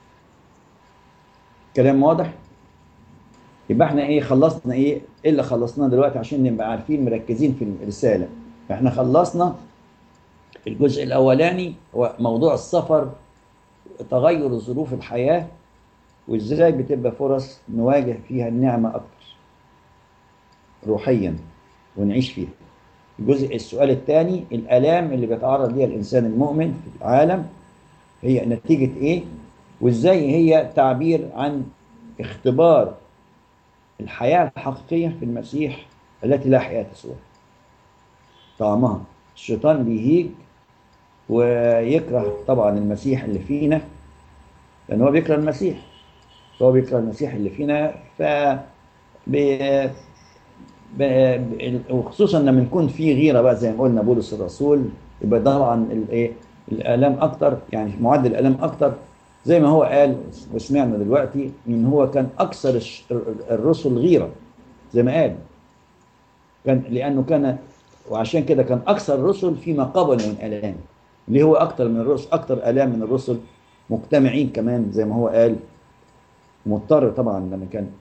كلام واضح؟ يبقى احنا ايه خلصنا؟ ايه ايه اللي خلصناه دلوقتي عشان نبقى عارفين مركزين في الرسالة؟ احنا خلصنا الجزء الأولاني، هو موضوع السفر، تغير ظروف الحياة، وإزاي بتبقى فرص نواجه فيها النعمة أكتر روحيا ونعيش فيها. الجزء السؤال الثاني، الآلام اللي بيتعرض ليها الإنسان المؤمن في العالم هي نتيجة إيه؟ وإزاي هي تعبير عن اختبار الحياة الحقيقية في المسيح التي لا حياة سواه. طعمها الشيطان بيهيج ويكره طبعا المسيح اللي فينا، لأن هو بيكره المسيح، هو بيكره المسيح اللي فينا. ف ب... ب... وخصوصا لما نكون في غيرة بقى زي ما قلنا بولس الرسول، يبقى طبعا الايه الآلام أكتر، يعني معدل الآلام أكتر، زي ما هو قال وسمعنا دلوقتي إن هو كان أكثر الرسل غيرة، زي ما قال كان، لأنه كان، وعشان كده كان أكثر الرسل فيما قبل من آلام، اللي هو أكثر من الرسل، أكثر آلام من الرسل مجتمعين كمان، زي ما هو قال مضطر طبعا لما كان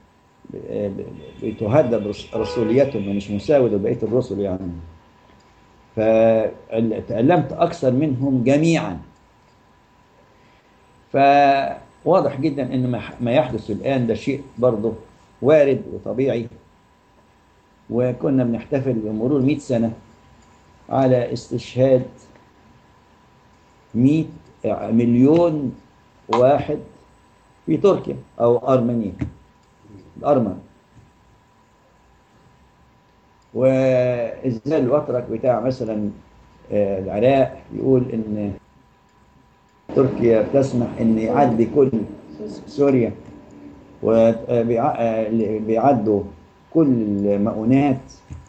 بتهدد رسوليته انه مش مساوي لبقيه الرسل يعني. فتألمت اكثر منهم جميعا. فواضح جدا ان ما يحدث الان ده شيء برضه وارد وطبيعي. وكنا بنحتفل بمرور مئة سنه على استشهاد مئة مليون واحد في تركيا او ارمينيا، الارمن. وإزاي الوترك بتاع مثلا العراق يقول إن تركيا بتسمح إن يعدي كل سوريا، وبيعدوا كل المؤونات،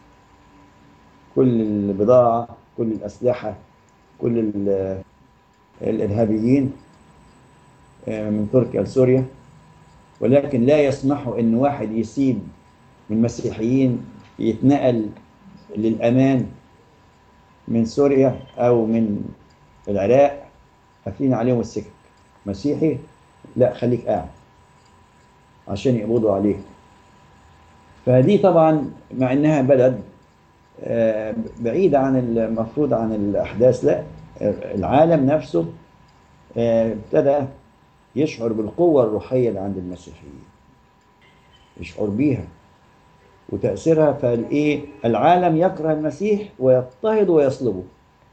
كل البضاعة، كل الأسلحة، كل الإرهابيين من تركيا لسوريا، ولكن لا يسمحوا إن واحد يسيب من المسيحيين يتنقل للأمان من سوريا أو من العراق، قافلين عليهم السكك. مسيحي لا، خليك قاعد عشان يقبضوا عليك. فدي طبعا مع إنها بلد بعيدة عن المفروض عن الأحداث، لا، العالم نفسه ابتدى يشعر بالقوة الروحية اللي عند المسيحيين، يشعر بيها وتأثيرها. فالإيه العالم يكره المسيح ويضطهد ويصلبه.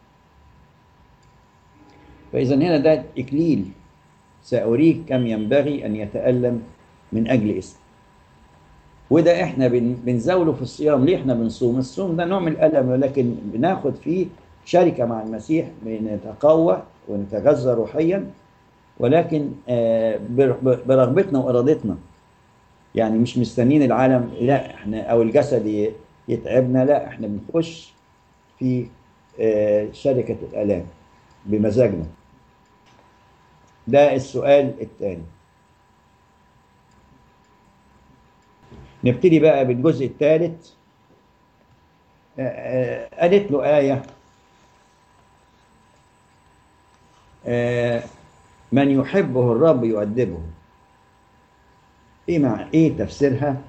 فإذا هنا ده إكليل، سأريك كم ينبغي أن يتألم من أجل اسم. وده إحنا بنزاوله في الصيام. ليه إحنا بنصوم؟ الصوم ده نوع من الألم، ولكن بناخد فيه شركة مع المسيح، بنتقوى ونتغذى روحيا، ولكن برغبتنا وإرادتنا. يعني مش مستنين العالم، لا احنا او الجسد يتعبنا، لا احنا بنخش في شركة الآلام بمزاجنا. ده السؤال الثاني. نبتدي بقى بالجزء الثالث. قالت له آية: من يحبه الرب يؤدبه. ايه مع ايه تفسيرها؟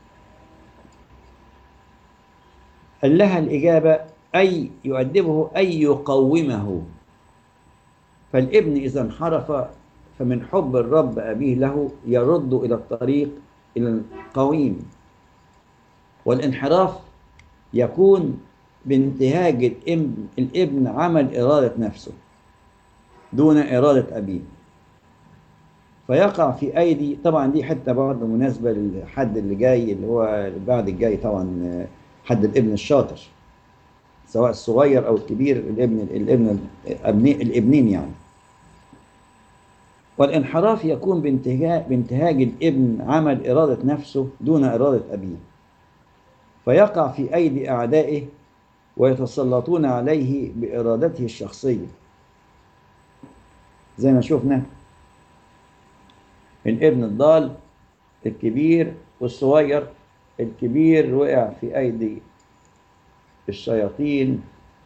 قال لها الإجابة: أي يؤدبه أي يقومه. فالابن إذا انحرف فمن حب الرب أبيه له يرد إلى الطريق إلى القويم، والانحراف يكون بانتهاج الابن, الابن عمل إرادة نفسه دون إرادة أبيه. فيقع في أيدي، طبعا دي حتة برضه مناسبة للحد اللي جاي اللي هو بعد الجاي طبعا، آه، حد الابن الشاطر، سواء الصغير أو الكبير، الابن الابن الابنين الابنين يعني. والانحراف يكون بانتهاء بانتهاج الابن عمل إرادة نفسه دون إرادة أبيه، فيقع في أيدي أعدائه ويتسلطون عليه بإرادته الشخصية. زي ما شفنا الابن الضال الكبير والصغير، الكبير وقع في أيدي الشياطين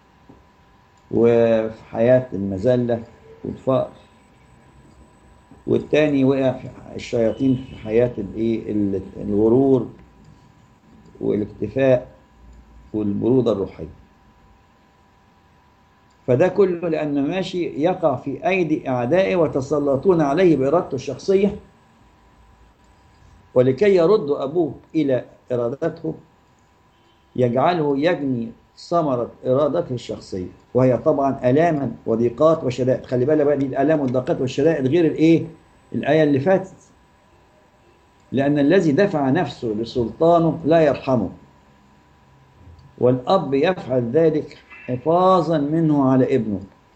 وفي حياة المذلة والفقر، والتاني وقع في الشياطين في حياة الايه الغرور والاكتفاء والبرودة الروحية. فده كله لأنه ماشي يقع في أيدي أعدائه وتسلطون عليه بإرادته الشخصية، ولكي يردوا أبوه إلى إرادته يجعله يجني ثمرة إرادته الشخصية، وهي طبعا آلاما وضيقات وشدائد. خلي بالك بقى، دي الآلام والضيقات والشدائد غير الإيه الآية اللي فاتت، لأن الذي دفع نفسه لسلطانه لا يرحمه، والأب يفعل ذلك حفاظا منه على ابنه.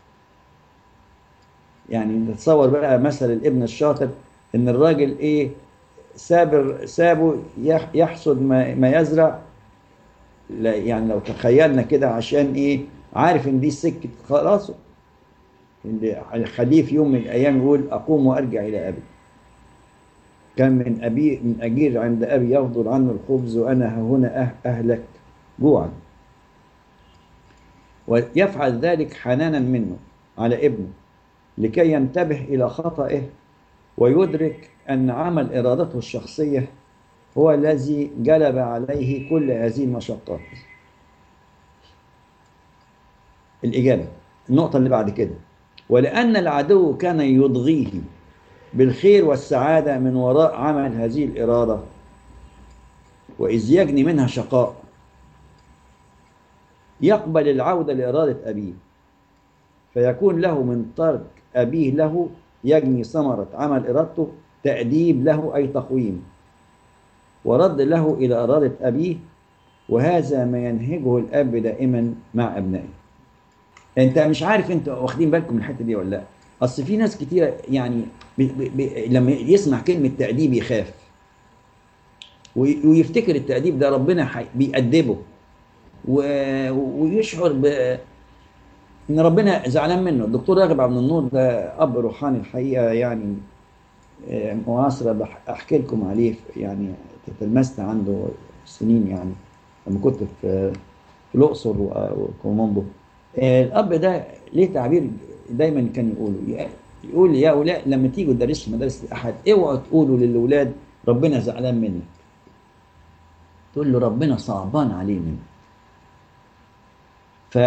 يعني تصور بقى مثل الابن الشاطر، إن الراجل إيه سابر سابه يحصد ما, ما يزرع. يعني لو تخيلنا كده، عشان إيه عارف إن دي سكة خلاص، اللي خليه في يوم من الأيام يقول أقوم وأرجع إلى أبي، كان من أبي من أجير عند أبي يفضل عنه الخبز وأنا هنا أه- أهلك جوعا. ويفعل ذلك حنانا منه على ابنه لكي ينتبه إلى خطئه ويدرك أن عمل إرادته الشخصية هو الذي جلب عليه كل هذه المشقات. الإجابة النقطة اللي بعد كده: ولأن العدو كان يضغيه بالخير والسعادة من وراء عمل هذه الإرادة، وإذ يجني منها شقاء، يقبل العودة لإرادة أبيه، فيكون له من ترك أبيه له يجني ثمرة عمل إرادته تأديب له أي تقويم، ورد له إلى إرادة أبيه. وهذا ما ينهجه الأب دائما مع أبنائه. أنت مش عارف أنت واخدين بالكم من الحتة دي ولا لا؟ أصل في ناس كتيرة يعني بي بي بي لما يسمع كلمة تأديب يخاف، ويفتكر التأديب ده ربنا بيأدبه، ويشعر ب ان ربنا زعلان منه. الدكتور راغب عبد النور ده اب روحاني الحقيقه، يعني معاصره احكي لكم عليه، يعني تلمست عنده سنين، يعني لما كنت في في الاقصر وكومومبو. الاب ده ليه تعبير دايما كان يقوله، يقول يا اولاد لما تيجوا تدرسوا مدارس الاحد اوعوا تقولوا للاولاد ربنا زعلان منك، تقول له ربنا صعبان عليه منك. ف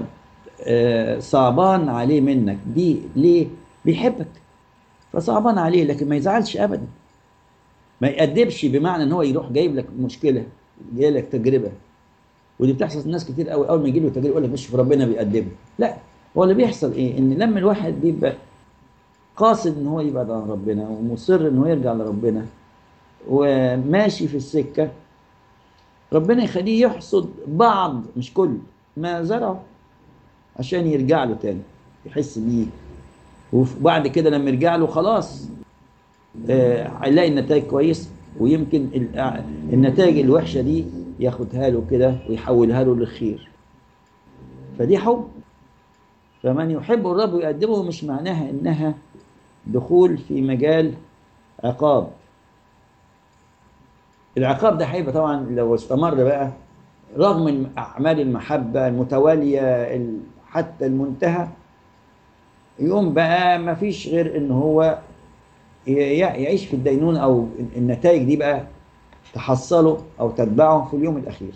صعبان عليه منك دي ليه؟ بيحبك فصعبان عليه، لكن ما يزعلش ابدا، ما يأدبش بمعنى ان هو يروح جايب لك مشكله، جايب لك تجربه. ودي بتحصل لناس كتير قوي، اول ما يجي له تجربه يقول لك مش ربنا بيأدبه. لا، هو اللي بيحصل ايه؟ ان لما الواحد بيبقى قاصد ان هو يبعد عن ربنا ومصر ان هو يرجع لربنا وماشي في السكه، ربنا يخليه يحصد بعض مش كل ما زرعه عشان يرجع له تاني يحس بيه. وبعد كده لما يرجع له خلاص هيلاقي آه النتائج كويس، ويمكن النتائج الوحشة دي ياخدها له كده ويحولها له للخير. فدي حب. فمن يحب الرب ويقدمه مش معناها انها دخول في مجال عقاب. العقاب ده هيبقى طبعا لو استمر بقى رغم اعمال المحبة المتوالية حتى المنتهى، يوم بقى ما فيش غير ان هو يعيش في الدينونة، او النتائج دي بقى تحصله او تتبعه في اليوم الاخير.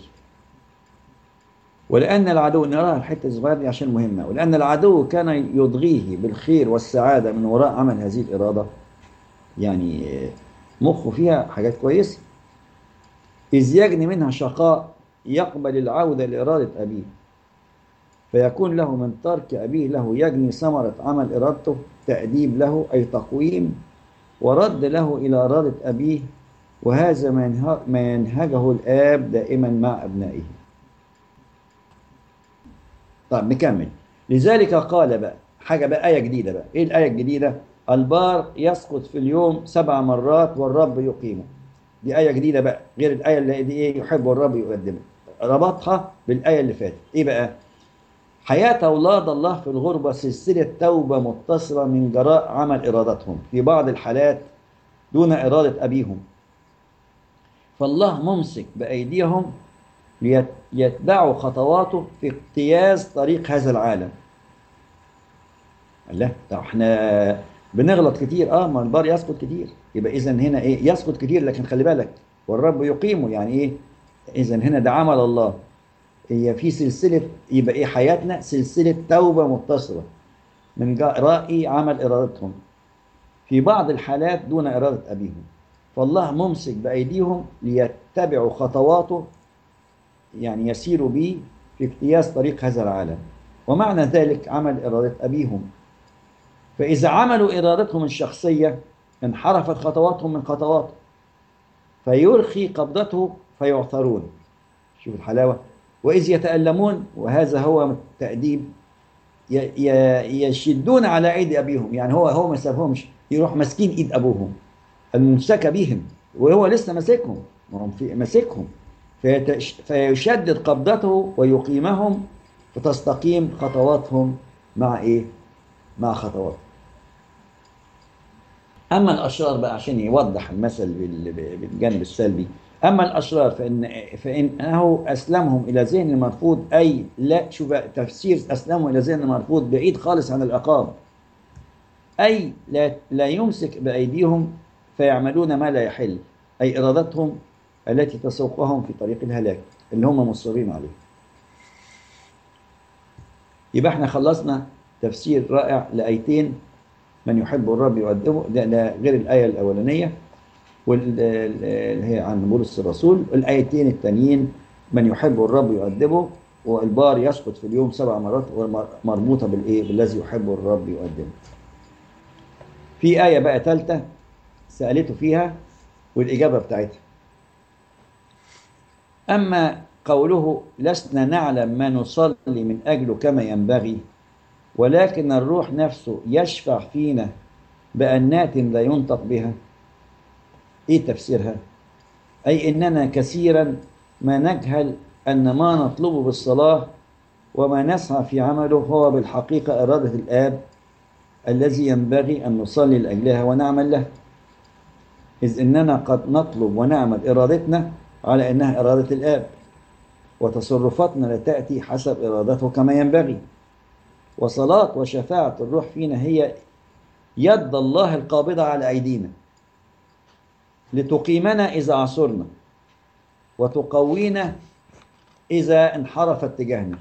ولان العدو، نراها الحته الصغيره دي عشان مهمه، ولان العدو كان يضغيه بالخير والسعاده من وراء عمل هذه الاراده، يعني مخه فيها حاجات كويسه، اذ يجني منها شقاء يقبل العوده لاراده ابيه، فيكون له من ترك ابيه له يجني ثمره عمل ارادته تاديب له اي تقويم، ورد له إلى إرادة أبيه، وهذا ما ينه- ما ينهجه الآب دائما مع أبنائه. طب نكمل. لذلك قال بقى حاجة بقى، آية جديدة بقى. إيه الآية الجديدة؟ البار يسقط في اليوم سبع مرات والرب يقيمه. دي آية جديدة بقى، غير الآية اللي دي إيه، يحب الرب يقدمه. ربطها بالآية اللي فاتت. إيه بقى؟ حياة أولاد الله في الغربة سلسلة توبة متصلة من جراء عمل إرادتهم في بعض الحالات دون إرادة أبيهم، فالله ممسك بأيديهم ليتبعوا خطواته في اجتياز طريق هذا العالم. لا طب احنا بنغلط كتير، اه ما البار يسقط كتير، يبقى اذا هنا ايه؟ يسقط كتير لكن خلي بالك والرب يقيمه، يعني ايه؟ اذا هنا ده عمل الله. هي في سلسلة، يبقى ايه؟ حياتنا سلسلة توبة متصلة من جراء عمل إرادتهم في بعض الحالات دون إرادة أبيهم، فالله ممسك بأيديهم ليتبعوا خطواته، يعني يسيروا به في اجتياز طريق هذا العالم، ومعنى ذلك عمل إرادة أبيهم. فإذا عملوا إرادتهم الشخصية انحرفت خطواتهم من خطواته، فيرخي قبضته فيعثرون. شوف الحلاوة. وإذ يتألمون، وهذا هو التأديب، ي- ي- يشدون على أيدي أبيهم، يعني هو هو ما سابهمش، يروح ماسكين إيد أبوهم الممسكة بهم وهو لسه ماسكهم، وهم في ماسكهم، فيتش- فيشدد قبضته ويقيمهم، فتستقيم خطواتهم مع إيه؟ مع خطواته. أما الأشرار بقى، عشان يوضح المثل بال- بالجانب السلبي، أما الأشرار فإن فإنه أسلمهم إلى ذهن مرفوض، أي لا، شوف بقى تفسير أسلمهم إلى ذهن مرفوض بعيد خالص عن العقاب، أي لا لا يمسك بأيديهم فيعملون ما لا يحل، أي إرادتهم التي تسوقهم في طريق الهلاك اللي هم مصرين عليه. يبقى احنا خلصنا تفسير رائع لآيتين من يحب الرب يؤدبه، ده, ده غير الآية الأولانية واللي هي عن بولس الرسول. الآيتين التانيين من يحب الرب يؤدبه، والبار يسقط في اليوم سبع مرات، مربوطة بالإيه؟ بالذي يحب الرب يؤدبه. في آية بقى ثالثة سألته فيها والإجابة بتاعتها. أما قوله لسنا نعلم ما نصلي من أجله كما ينبغي، ولكن الروح نفسه يشفع فينا بأنات لا ينطق بها، إيه تفسيرها؟ أي إننا كثيرا ما نجهل أن ما نطلبه بالصلاة وما نسعى في عمله هو بالحقيقة إرادة الآب الذي ينبغي أن نصلي لأجلها ونعمل له، إذ إننا قد نطلب ونعمل إرادتنا على إنها إرادة الآب، وتصرفاتنا لا تأتي حسب إرادته كما ينبغي. وصلاة وشفاعة الروح فينا هي يد الله القابضة على أيدينا لتقيمنا إذا عصرنا، وتقوينا إذا انحرف اتجاهنا.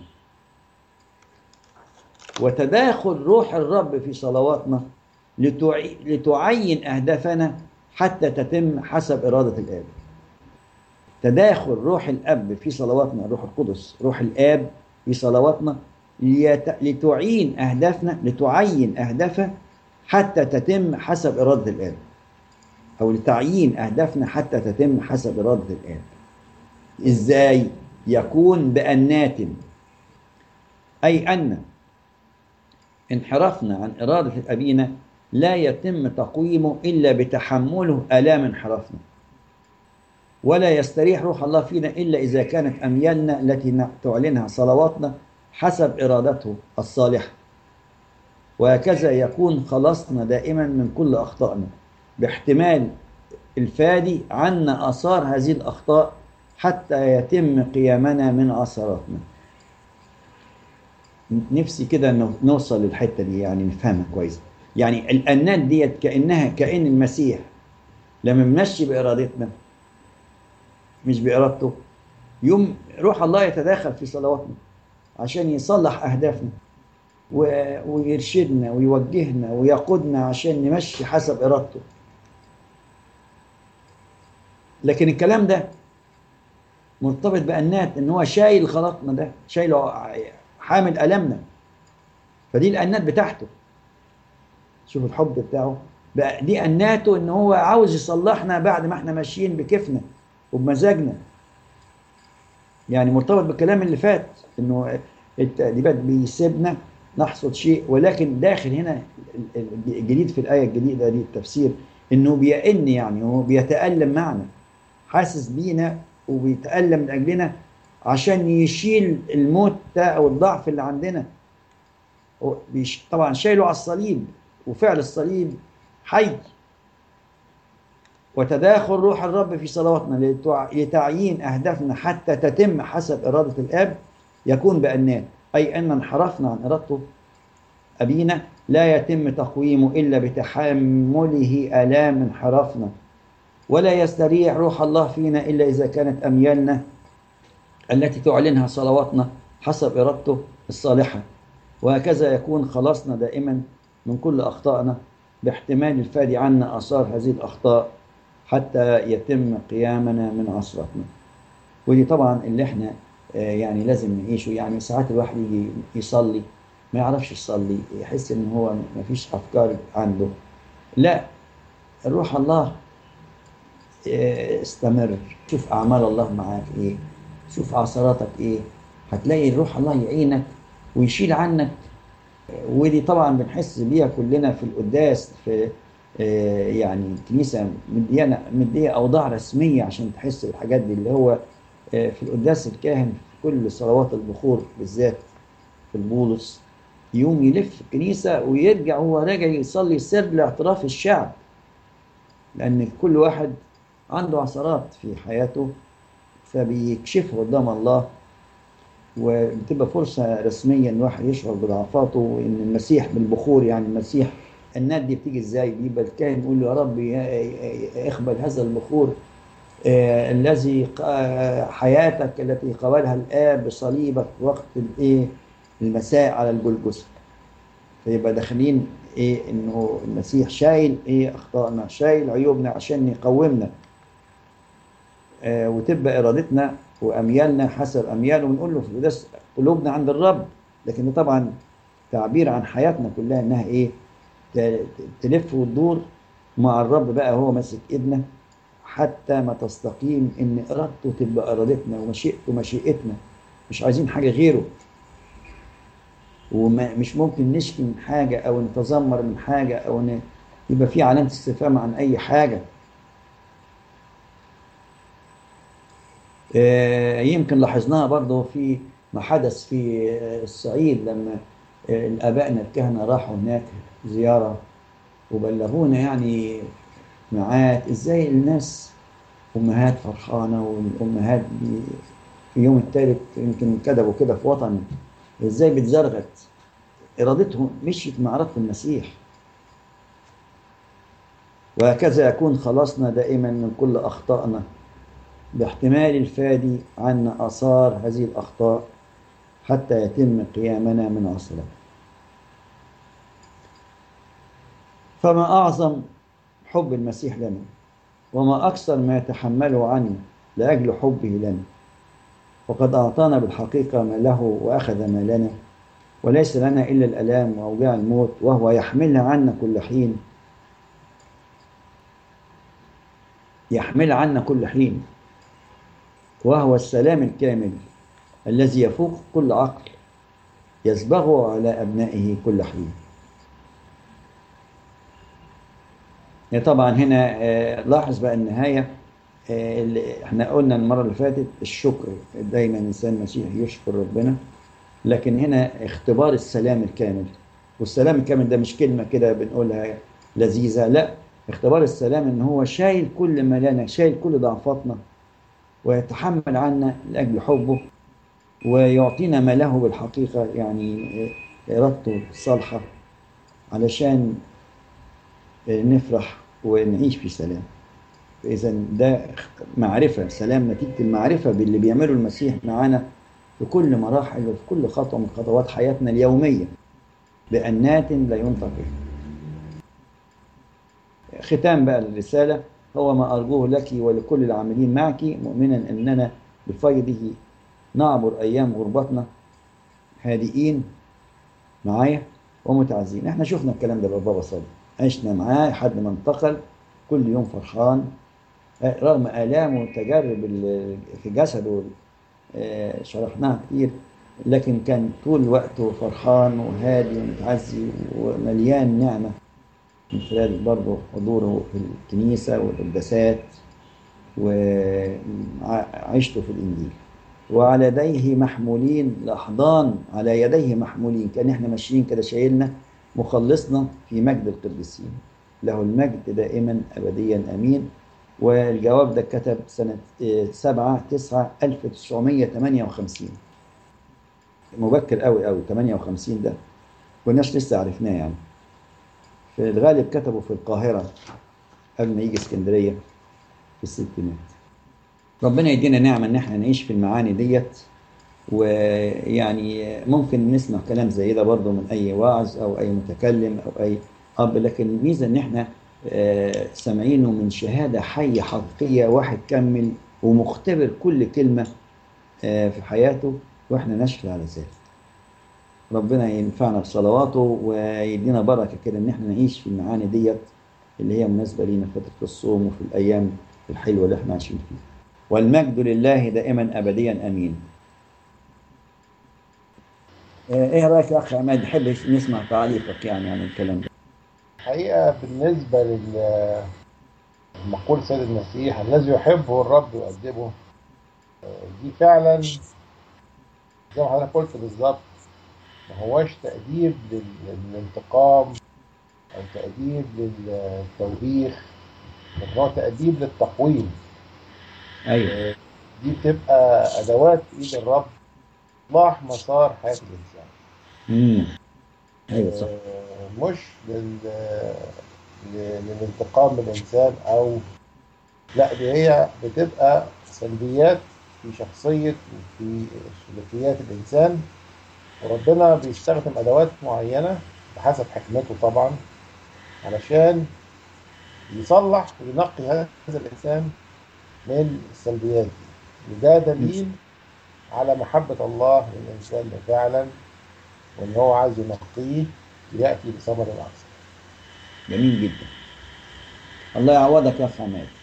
وتداخل روح الرب في صلواتنا لتعين أهدافنا حتى تتم حسب إرادة الآب. تداخل روح الأب في صلواتنا، روح القدس روح الآب في صلواتنا لتعين أهدافنا، لتعين أهدافها حتى تتم حسب إرادة الآب، أو لتعيين أهدافنا حتى تتم حسب إرادة الآب. إزاي؟ يكون بأنات، أي أن انحرافنا عن إرادة أبينا لا يتم تقويمه إلا بتحمله آلام انحرافنا، ولا يستريح روح الله فينا إلا إذا كانت أميالنا التي تعلنها صلواتنا حسب إرادته الصالحة. وهكذا يكون خلاصنا دائما من كل أخطائنا باحتمال الفادي عنا آثار هذه الأخطاء حتى يتم قيامنا من عثراتنا. نفسي كده نوصل للحتة دي، يعني نفهمها كويس. يعني الأنات ديت كأنها كأن المسيح لما بنمشي بإرادتنا مش بإرادته، يوم روح الله يتداخل في صلواتنا عشان يصلح أهدافنا ويرشدنا ويوجهنا ويقودنا عشان نمشي حسب إرادته. لكن الكلام ده مرتبط بأنات، إن هو شايل غلطنا ده، شايله حامل ألمنا، فدي الأنات بتاعته. شوف الحب بتاعه بقى دي أناته إن هو عاوز يصلحنا بعد ما احنا ماشيين بكيفنا وبمزاجنا. يعني مرتبط بالكلام اللي فات إنه التأديبات بيسيبنا نحصد شيء، ولكن داخل هنا الجديد في الآية الجديدة دي التفسير إنه بيئن، يعني هو بيتألم معنا، حاسس بينا وبيتألم من أجلنا عشان يشيل الموت ده أو الضعف اللي عندنا. هو بيش- طبعا شايله على الصليب، وفعل الصليب حي. وتداخل روح الرب في صلواتنا لتع- لتعيين أهدافنا حتى تتم حسب إرادة الآب يكون بأنات، أي أن انحرفنا عن إرادته أبينا لا يتم تقويمه إلا بتحمله آلام انحرافنا، ولا يستريح روح الله فينا إلا إذا كانت أميالنا التي تعلنها صلواتنا حسب إرادته الصالحة. وهكذا يكون خلاصنا دائما من كل أخطائنا باحتمال الفادي عنا آثار هذه الأخطاء حتى يتم قيامنا من عصرتنا. ودي طبعا اللي احنا آه، يعني لازم نعيشه. يعني ساعات الواحد يجي يصلي ما يعرفش يصلي، يحس ان هو ما فيش افكار عنده. لا، روح الله آه، استمر، شوف اعمال الله معاك ايه، شوف عثراتك ايه، هتلاقي روح الله يعينك ويشيل عنك. ودي طبعا بنحس بيها كلنا في القداس، في آه، يعني الكنيسة مديانا مدية أوضاع رسمية عشان تحس بالحاجات دي، اللي هو آه، في القداس الكاهن في كل صلوات البخور بالذات في البولس يوم يلف الكنيسة ويرجع هو راجع يصلي سر لاعتراف الشعب، لأن كل واحد عنده عثرات في حياته فبيكشفه قدام الله، وبتبقى فرصة رسمية إن الواحد يشعر بضعفاته وإن المسيح بالبخور. يعني المسيح النار دي بتيجي إزاي؟ بيبقى الكاهن يقول له يا رب يا- اقبل هذا البخور آه، الذي ق- حياتك التي قبلها الآب بصليبك وقت الإيه المساء على الجلجثة. فيبقى داخلين إيه إنه المسيح شايل إيه أخطائنا، شايل عيوبنا عشان يقومنا. آه، وتبقى إرادتنا وأميالنا حسب أمياله، ونقول له في القداس قلوبنا عند الرب. لكن ده طبعا تعبير عن حياتنا كلها إنها إيه ت- تلف وتدور مع الرب بقى، هو ماسك إيدنا حتى ما تستقيم إن إرادته تبقى إرادتنا ومشيئته مشيئتنا، مش عايزين حاجة غيره. ومش ممكن نشكي من حاجة أو نتذمر من حاجة أو ن... يبقى في علامة استفهام عن أي حاجة. آه، يمكن لاحظناها برضه في ما حدث في آه، الصعيد لما آه، الآبائنا الكهنة راحوا هناك زيارة وبلغونا يعني معات ازاي الناس أمهات فرحانة، والأمهات بي- في يوم الثالث يمكن كتبوا كده في وطن ازاي بتزرغت إرادتهم مشيت مع إرادة المسيح. وهكذا يكون خلاصنا دائما من كل أخطائنا باحتمال الفادي عنا آثار هذه الأخطاء حتى يتم قيامنا من عصرنا. فما أعظم حب المسيح لنا، وما أكثر ما يتحمله عنا لأجل حبه لنا. وقد أعطانا بالحقيقة ما له وأخذ ما لنا، وليس لنا إلا الألام وأوجاع الموت، وهو يحملها عنا كل حين، يحمل عنا كل حين، وهو السلام الكامل الذي يفوق كل عقل يسبغه على أبنائه كل حين. يعني طبعا هنا آه، لاحظ بقى النهاية. آه، اللي احنا قلنا المرة اللي فاتت الشكر، دايما الإنسان المسيحي يشكر ربنا، لكن هنا اختبار السلام الكامل. والسلام الكامل ده مش كلمة كده بنقولها لذيذة، لا، اختبار السلام ان هو شايل كل ما لنا، شايل كل ضعفاتنا ويتحمل عنا لأجل حبه، ويعطينا ما له بالحقيقة، يعني إرادته الصالحة علشان نفرح ونعيش في سلام. إذا ده معرفة سلام نتيجة المعرفة باللي بيعمله المسيح معانا في كل مراحل وفي كل خطوة من خطوات حياتنا اليومية بأنات لا ينطق بها. ختام بقى الرسالة: هو ما أرجوه لك ولكل العاملين معك، مؤمنا أننا بفيضه نعبر أيام غربتنا هادئين معايا ومتعزين. احنا شفنا الكلام ده بابا صادق، عشنا معاه لحد ما انتقل، كل يوم فرحان رغم آلامه والتجارب اللي في جسده، آه، شرحناها كتير، لكن كان طول وقته فرحان وهادي ومتعزي ومليان نعمة من خلال برضه حضوره في الكنيسة والقداسات وعيشته في الإنجيل. وعلى يديه محمولين الأحضان، على يديه محمولين، كان احنا ماشيين كده شايلنا مخلصنا في مجد القديسين، له المجد دائما أبديا أمين. والجواب ده كتب سنة آه، سبعة تسعة ألف وتسعمية وتمانية وخمسين، مبكر قوي قوي، تمانية وخمسين ده كناش لسه عرفناه يعني. في الغالب كتبه في القاهرة قبل ما يجي اسكندرية في الستينات. ربنا يدينا نعمة ان احنا نعيش في المعاني ديت. ويعني ممكن نسمع كلام زي ده برضه من اي واعظ او اي متكلم او اي اب، لكن الميزة ان احنا آه، سامعينه من شهادة حية حقيقية، واحد كمل ومختبر كل كلمة آه، في حياته، واحنا نشهد على ذلك. ربنا ينفعنا بصلواته ويدينا بركة كده ان احنا نعيش في المعاني ديت اللي هي مناسبة لينا في فترة الصوم وفي الايام الحلوة اللي احنا عايشين فيها. والمجد لله دائما ابديا امين. آه، ايه رايك يا اخ عماد؟ نحب نسمع تعليقك يعني عن الكلام ده. حقيقة بالنسبة للمقول سيد المسيح الذي يحبه الرب يؤدبه، دي فعلا زي ما حضرتك قلت بالظبط، ما هواش تأديب لل- للانتقام أو تأديب للتوبيخ، لكن هو تأديب للتقويم. ايوه. آه، دي بتبقى أدوات في إيد الرب إصلاح مسار حياة الإنسان. امم. ايوه صح. آه، مش لل... ل- للانتقام من الإنسان، أو لا، دي هي بتبقى سلبيات في شخصية وفي سلوكيات الإنسان، وربنا بيستخدم أدوات معينة بحسب حكمته طبعا علشان يصلح وينقي هذا الإنسان من السلبيات دي. وده دليل على محبة الله للإنسان ده فعلا، وإن هو عايز ينقيه ليأتي بثمر أحسن. جميل جدا. الله يعوضك يا اخ عماد.